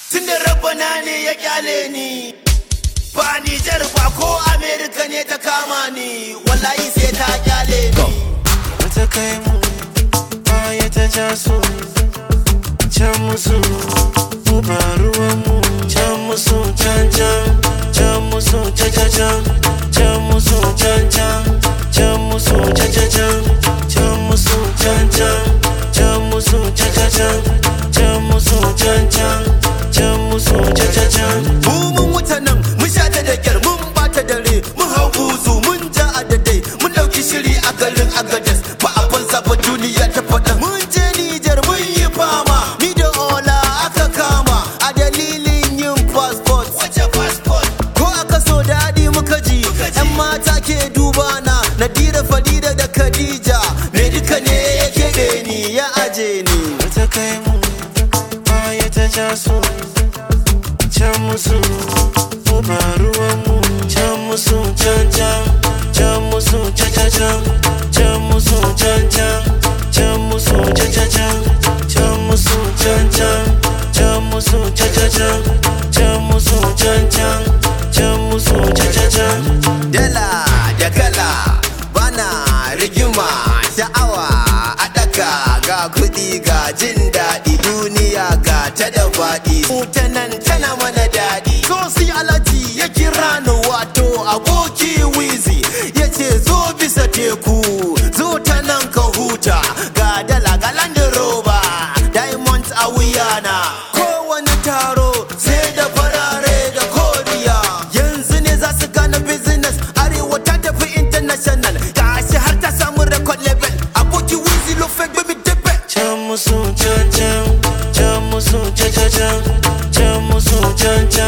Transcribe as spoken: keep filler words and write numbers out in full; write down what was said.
tunda rabbana ne ya kyale ni. Ba Nijar ba ko Amerika ne ta kama ni, wallahi sai ta kyale ni. Wata kai mu baya ta ja su, can musu mu ba ruwan mu, can musu can can, can musu can can can, can musu can can, can musu can can can, can musu can can, can musu can can can, can musu can can, can musu can can can. Mu mun wuta nan mun sha ta da kyar, mun bata dare mun hau buzu, mun ja a dadai mun dauki shiri a garin Agadez. Ba a banza ba duniya ta faɗa. Mun je Nijar mun yi fama, ni da Ola aka kama a dalilin yin passport. Wace passport? Ko aka so daɗi muka ji, yan mata ke duba na, Nadira, Fadida da Khadija, me duka ne ya keɓe ni ya aje ni. Wata kai mu baya ta ja su, can musu mu ba ruwan mu, can musu can can, can musu can can can, can musu can can, can musu can can can, can musu can can, can musu can can can, can musu can can, can musu can can can. Dala da kala bana rigima, sha'awa a daka, ga kuɗi ga jin daɗi, duniya ga ta da faɗi, mutanen tana mana daɗi. So si Alhaji ya kira ni wato aboki Wizi, ya ce zo bisa teku, zo ta nan ka huta, ga dala ga Land Rover, diamond a wuyana. Kowane taro sai da farare da koriya, yanzu ne za su gane business, arewa ta tafi international, gashi har ta samu record level, aboki Wizi lo fake baby tepe. Can musu can can, can musu can can can, can musu can can.